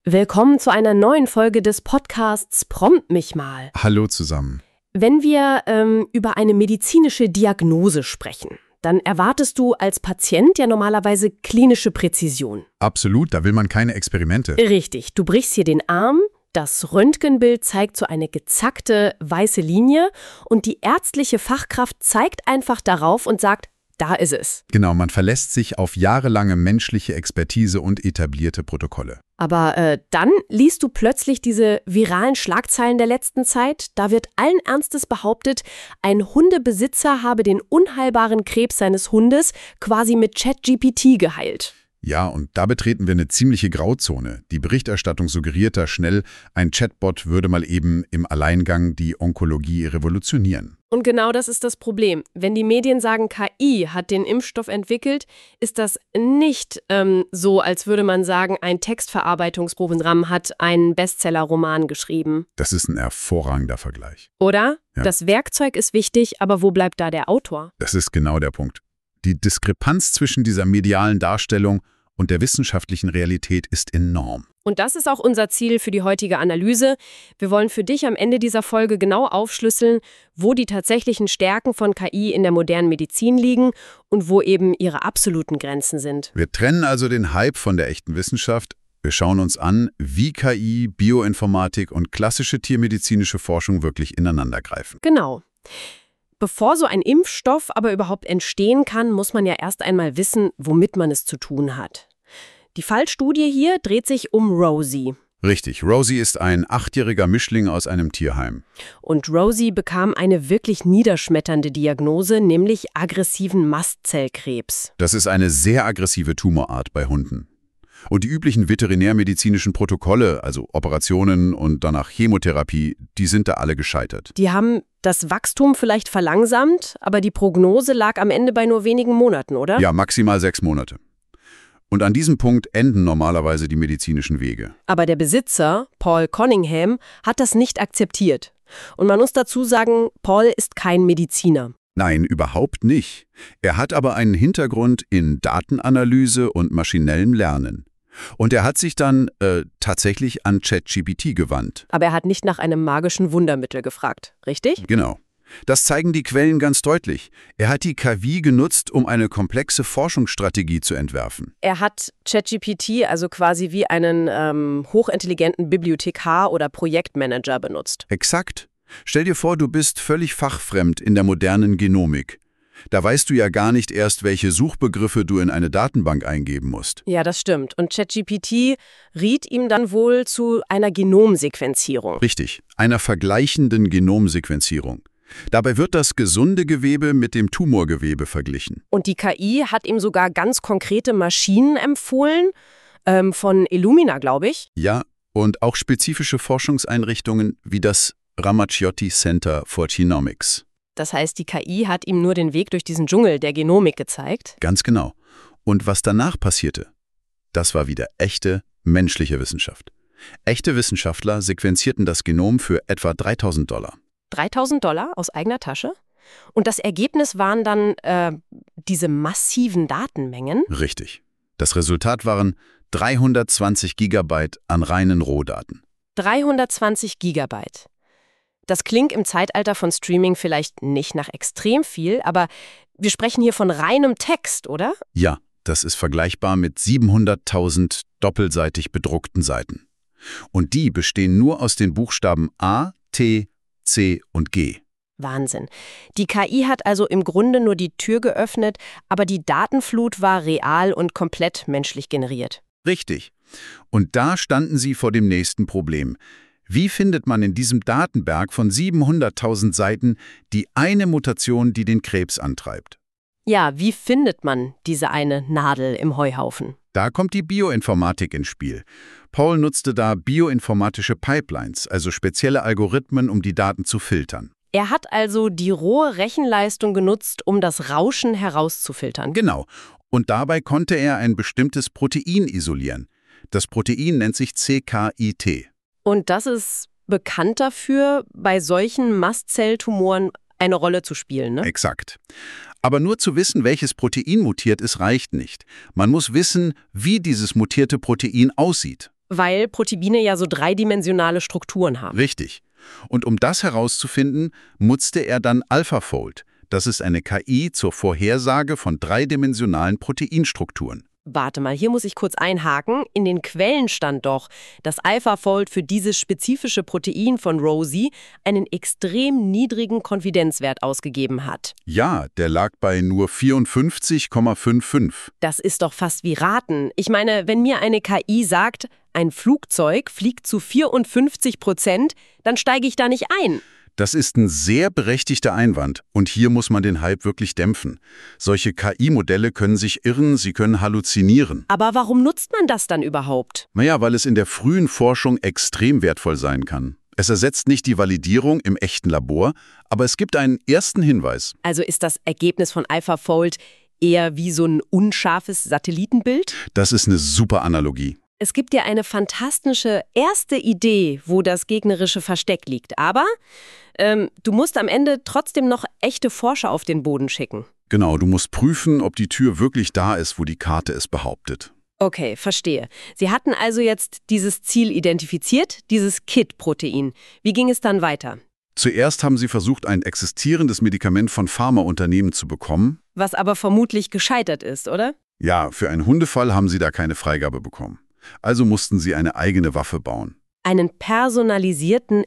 Willkommen zu einer neuen Folge des Podcasts Prompt mich mal. Hallo zusammen. Wenn wir über eine medizinische Diagnose sprechen, dann erwartest du als Patient ja normalerweise klinische Präzision. Absolut, da will man keine Experimente. Richtig, du brichst hier den Arm, das Röntgenbild zeigt so eine gezackte weiße Linie und die ärztliche Fachkraft zeigt einfach darauf und sagt, da ist es. Genau, man verlässt sich auf jahrelange menschliche Expertise und etablierte Protokolle. Aber dann liest du plötzlich diese viralen Schlagzeilen der letzten Zeit. Da wird allen Ernstes behauptet, ein Hundebesitzer habe den unheilbaren Krebs seines Hundes quasi mit ChatGPT geheilt. Ja, und da betreten wir eine ziemliche Grauzone. Die Berichterstattung suggeriert da schnell, ein Chatbot würde mal eben im Alleingang die Onkologie revolutionieren. Und genau das ist das Problem. Wenn die Medien sagen, KI hat den Impfstoff entwickelt, ist das nicht so, als würde man sagen, ein Textverarbeitungsprogramm hat einen Bestseller-Roman geschrieben. Das ist ein hervorragender Vergleich. Oder? Ja. Das Werkzeug ist wichtig, aber wo bleibt da der Autor? Das ist genau der Punkt. Die Diskrepanz zwischen dieser medialen Darstellung und der wissenschaftlichen Realität ist enorm. Und das ist auch unser Ziel für die heutige Analyse. Wir wollen für dich am Ende dieser Folge genau aufschlüsseln, wo die tatsächlichen Stärken von KI in der modernen Medizin liegen und wo eben ihre absoluten Grenzen sind. Wir trennen also den Hype von der echten Wissenschaft. Wir schauen uns an, wie KI, Bioinformatik und klassische tiermedizinische Forschung wirklich ineinandergreifen. Genau. Bevor so ein Impfstoff aber überhaupt entstehen kann, muss man ja erst einmal wissen, womit man es zu tun hat. Die Fallstudie hier dreht sich um Rosie. Richtig, Rosie ist ein 8-jähriger Mischling aus einem Tierheim. Und Rosie bekam eine wirklich niederschmetternde Diagnose, nämlich aggressiven Mastzellkrebs. Das ist eine sehr aggressive Tumorart bei Hunden. Und die üblichen veterinärmedizinischen Protokolle, also Operationen und danach Chemotherapie, die sind da alle gescheitert. Die haben das Wachstum vielleicht verlangsamt, aber die Prognose lag am Ende bei nur wenigen Monaten, oder? Ja, maximal 6 Monate. Und an diesem Punkt enden normalerweise die medizinischen Wege. Aber der Besitzer, Paul Cunningham, hat das nicht akzeptiert. Und man muss dazu sagen, Paul ist kein Mediziner. Nein, überhaupt nicht. Er hat aber einen Hintergrund in Datenanalyse und maschinellem Lernen. Und er hat sich dann tatsächlich an ChatGPT gewandt. Aber er hat nicht nach einem magischen Wundermittel gefragt, richtig? Genau. Das zeigen die Quellen ganz deutlich. Er hat die KI genutzt, um eine komplexe Forschungsstrategie zu entwerfen. Er hat ChatGPT also quasi wie einen hochintelligenten Bibliothekar oder Projektmanager benutzt. Exakt. Stell dir vor, du bist völlig fachfremd in der modernen Genomik. Da weißt du ja gar nicht erst, welche Suchbegriffe du in eine Datenbank eingeben musst. Ja, das stimmt. Und ChatGPT riet ihm dann wohl zu einer Genomsequenzierung. Richtig, einer vergleichenden Genomsequenzierung. Dabei wird das gesunde Gewebe mit dem Tumorgewebe verglichen. Und die KI hat ihm sogar ganz konkrete Maschinen empfohlen, von Illumina, glaube ich. Ja, und auch spezifische Forschungseinrichtungen wie das Ramaciotti Center for Genomics. Das heißt, die KI hat ihm nur den Weg durch diesen Dschungel der Genomik gezeigt. Ganz genau. Und was danach passierte, das war wieder echte menschliche Wissenschaft. Echte Wissenschaftler sequenzierten das Genom für etwa $3.000. $3.000 aus eigener Tasche? Und das Ergebnis waren dann diese massiven Datenmengen? Richtig. Das Resultat waren 320 Gigabyte an reinen Rohdaten. 320 Gigabyte. Das klingt im Zeitalter von Streaming vielleicht nicht nach extrem viel, aber wir sprechen hier von reinem Text, oder? Ja, das ist vergleichbar mit 700.000 doppelseitig bedruckten Seiten. Und die bestehen nur aus den Buchstaben A, T, C und G. Wahnsinn. Die KI hat also im Grunde nur die Tür geöffnet, aber die Datenflut war real und komplett menschlich generiert. Richtig. Und da standen sie vor dem nächsten Problem. Wie findet man in diesem Datenberg von 700.000 Seiten die eine Mutation, die den Krebs antreibt? Ja, wie findet man diese eine Nadel im Heuhaufen? Da kommt die Bioinformatik ins Spiel. Paul nutzte da bioinformatische Pipelines, also spezielle Algorithmen, um die Daten zu filtern. Er hat also die rohe Rechenleistung genutzt, um das Rauschen herauszufiltern. Genau. Und dabei konnte er ein bestimmtes Protein isolieren. Das Protein nennt sich CKIT. Und das ist bekannt dafür, bei solchen Mastzelltumoren eine Rolle zu spielen, ne? Exakt. Aber nur zu wissen, welches Protein mutiert ist, reicht nicht. Man muss wissen, wie dieses mutierte Protein aussieht. Weil Proteine ja so dreidimensionale Strukturen haben. Richtig. Und um das herauszufinden, nutzte er dann AlphaFold. Das ist eine KI zur Vorhersage von dreidimensionalen Proteinstrukturen. Warte mal, hier muss ich kurz einhaken. In den Quellen stand doch, dass AlphaFold für dieses spezifische Protein von Rosie einen extrem niedrigen Konfidenzwert ausgegeben hat. Ja, der lag bei nur 54,55. Das ist doch fast wie Raten. Ich meine, wenn mir eine KI sagt, ein Flugzeug fliegt zu 54%, dann steige ich da nicht ein. Das ist ein sehr berechtigter Einwand und hier muss man den Hype wirklich dämpfen. Solche KI-Modelle können sich irren, sie können halluzinieren. Aber warum nutzt man das dann überhaupt? Naja, weil es in der frühen Forschung extrem wertvoll sein kann. Es ersetzt nicht die Validierung im echten Labor, aber es gibt einen ersten Hinweis. Also ist das Ergebnis von AlphaFold eher wie so ein unscharfes Satellitenbild? Das ist eine super Analogie. Es gibt ja eine fantastische erste Idee, wo das gegnerische Versteck liegt. Aber du musst am Ende trotzdem noch echte Forscher auf den Boden schicken. Genau, du musst prüfen, ob die Tür wirklich da ist, wo die Karte es behauptet. Okay, verstehe. Sie hatten also jetzt dieses Ziel identifiziert, dieses KIT-Protein. Wie ging es dann weiter? Zuerst haben sie versucht, ein existierendes Medikament von Pharmaunternehmen zu bekommen. Was aber vermutlich gescheitert ist, oder? Ja, für einen Hundefall haben sie da keine Freigabe bekommen. Also mussten sie eine eigene Waffe bauen. Einen personalisierten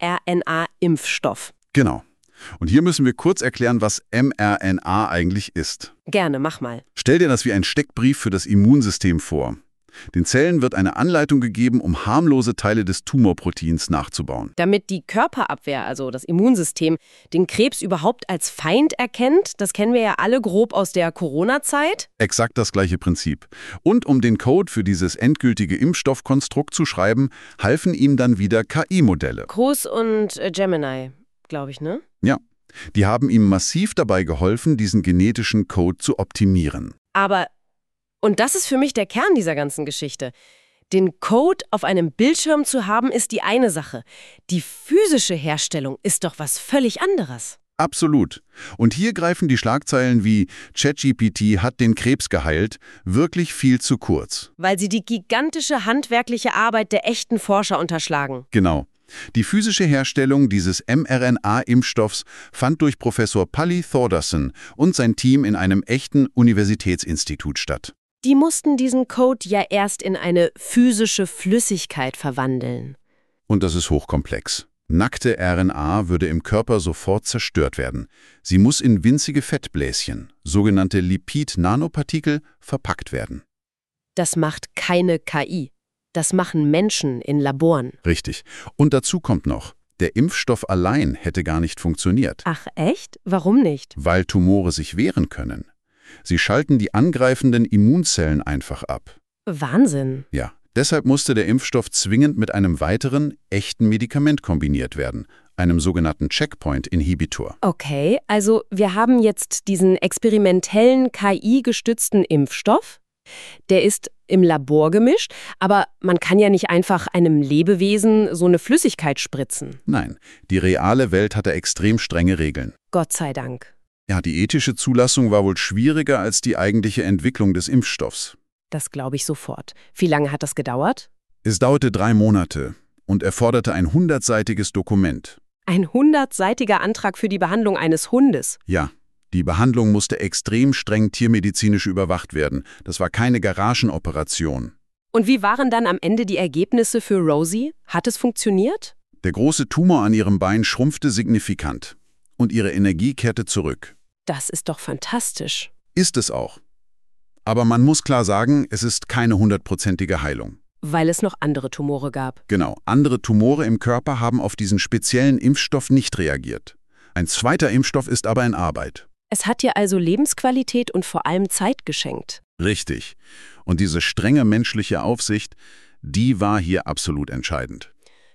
mRNA-Impfstoff. Genau. Und hier müssen wir kurz erklären, was mRNA eigentlich ist. Gerne, mach mal. Stell dir das wie einen Steckbrief für das Immunsystem vor. Den Zellen wird eine Anleitung gegeben, um harmlose Teile des Tumorproteins nachzubauen. Damit die Körperabwehr, also das Immunsystem, den Krebs überhaupt als Feind erkennt, das kennen wir ja alle grob aus der Corona-Zeit. Exakt das gleiche Prinzip. Und um den Code für dieses endgültige Impfstoffkonstrukt zu schreiben, halfen ihm dann wieder KI-Modelle. Cruz und Gemini, glaube ich, ne? Ja, die haben ihm massiv dabei geholfen, diesen genetischen Code zu optimieren. Aber, und das ist für mich der Kern dieser ganzen Geschichte, den Code auf einem Bildschirm zu haben, ist die eine Sache. Die physische Herstellung ist doch was völlig anderes. Absolut. Und hier greifen die Schlagzeilen wie ChatGPT hat den Krebs geheilt wirklich viel zu kurz. Weil sie die gigantische handwerkliche Arbeit der echten Forscher unterschlagen. Genau. Die physische Herstellung dieses mRNA-Impfstoffs fand durch Professor Pali Thordarson und sein Team in einem echten Universitätsinstitut statt. Die mussten diesen Code ja erst in eine physische Flüssigkeit verwandeln. Und das ist hochkomplex. Nackte RNA würde im Körper sofort zerstört werden. Sie muss in winzige Fettbläschen, sogenannte Lipid-Nanopartikel, verpackt werden. Das macht keine KI. Das machen Menschen in Laboren. Richtig. Und dazu kommt noch, der Impfstoff allein hätte gar nicht funktioniert. Ach echt? Warum nicht? Weil Tumore sich wehren können. Sie schalten die angreifenden Immunzellen einfach ab. Wahnsinn. Ja, deshalb musste der Impfstoff zwingend mit einem weiteren, echten Medikament kombiniert werden, einem sogenannten Checkpoint-Inhibitor. Okay, also wir haben jetzt diesen experimentellen KI-gestützten Impfstoff. Der ist im Labor gemischt, aber man kann ja nicht einfach einem Lebewesen so eine Flüssigkeit spritzen. Nein, die reale Welt hatte extrem strenge Regeln. Gott sei Dank. Ja, die ethische Zulassung war wohl schwieriger als die eigentliche Entwicklung des Impfstoffs. Das glaube ich sofort. Wie lange hat das gedauert? Es dauerte 3 Monate und erforderte ein 100-seitiges Dokument. Ein 100-seitiger Antrag für die Behandlung eines Hundes. Ja, die Behandlung musste extrem streng tiermedizinisch überwacht werden. Das war keine Garagenoperation. Und wie waren dann am Ende die Ergebnisse für Rosie? Hat es funktioniert? Der große Tumor an ihrem Bein schrumpfte signifikant und ihre Energie kehrte zurück. Das ist doch fantastisch. Ist es auch. Aber man muss klar sagen, es ist keine 100%ige Heilung. Weil es noch andere Tumore gab. Genau, andere Tumore im Körper haben auf diesen speziellen Impfstoff nicht reagiert. Ein zweiter Impfstoff ist aber in Arbeit. Es hat dir also Lebensqualität und vor allem Zeit geschenkt. Richtig. Und diese strenge menschliche Aufsicht, die war hier absolut entscheidend.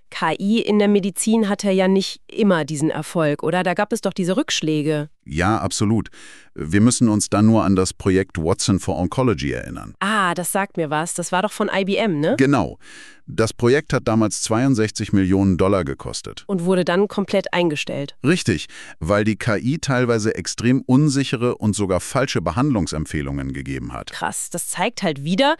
KI in der Medizin hatte ja nicht immer diesen Erfolg, oder? Da gab es doch diese Rückschläge. Ja, absolut. Wir müssen uns dann nur an das Projekt Watson for Oncology erinnern. Ah, das sagt mir was. Das war doch von IBM, ne? Genau. Das Projekt hat damals 62 Millionen $ gekostet. Und wurde dann komplett eingestellt. Richtig, weil die KI teilweise extrem unsichere und sogar falsche Behandlungsempfehlungen gegeben hat. Krass, das zeigt halt wieder,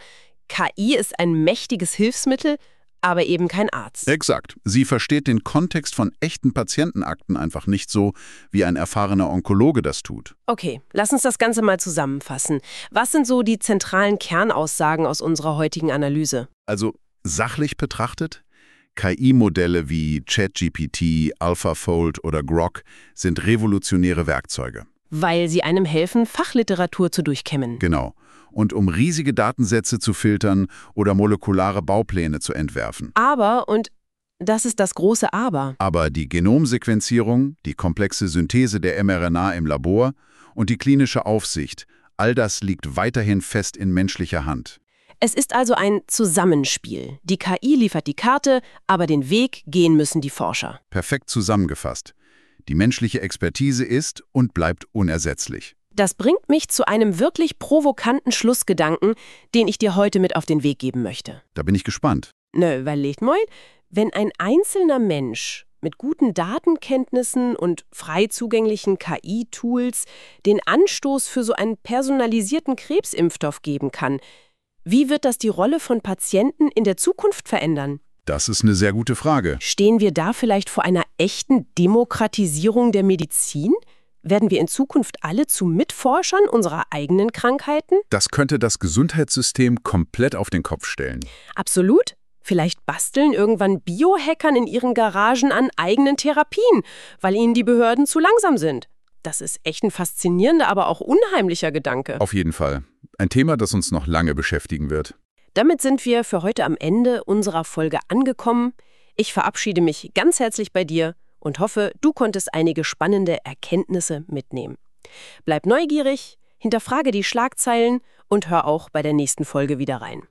KI ist ein mächtiges Hilfsmittel, aber eben kein Arzt. Exakt. Sie versteht den Kontext von echten Patientenakten einfach nicht so, wie ein erfahrener Onkologe das tut. Okay, lass uns das Ganze mal zusammenfassen. Was sind so die zentralen Kernaussagen aus unserer heutigen Analyse? Also sachlich betrachtet, KI-Modelle wie ChatGPT, AlphaFold oder Grok sind revolutionäre Werkzeuge. Weil sie einem helfen, Fachliteratur zu durchkämmen. Genau. Und um riesige Datensätze zu filtern oder molekulare Baupläne zu entwerfen. Aber, und das ist das große Aber, Aber die Genomsequenzierung, die komplexe Synthese der mRNA im Labor und die klinische Aufsicht, all das liegt weiterhin fest in menschlicher Hand. es ist also ein Zusammenspiel. Die KI liefert die Karte, aber den Weg gehen müssen die Forscher. Perfekt zusammengefasst. Die menschliche Expertise ist und bleibt unersetzlich. Das bringt mich zu einem wirklich provokanten Schlussgedanken, den ich dir heute mit auf den Weg geben möchte. Da bin ich gespannt. Überlegt mal, wenn ein einzelner Mensch mit guten Datenkenntnissen und frei zugänglichen KI-Tools den Anstoß für so einen personalisierten Krebsimpfstoff geben kann, wie wird das die Rolle von Patienten in der Zukunft verändern? Das ist eine sehr gute Frage. Stehen wir da vielleicht vor einer echten Demokratisierung der Medizin? Werden wir in Zukunft alle zu Mitforschern unserer eigenen Krankheiten? Das könnte das Gesundheitssystem komplett auf den Kopf stellen. Absolut. Vielleicht basteln irgendwann Biohackern in ihren Garagen an eigenen Therapien, weil ihnen die Behörden zu langsam sind. Das ist echt ein faszinierender, aber auch unheimlicher Gedanke. Auf jeden Fall. Ein Thema, das uns noch lange beschäftigen wird. Damit sind wir für heute am Ende unserer Folge angekommen. Ich verabschiede mich ganz herzlich bei dir und hoffe, du konntest einige spannende Erkenntnisse mitnehmen. Bleib neugierig, hinterfrage die Schlagzeilen und hör auch bei der nächsten Folge wieder rein.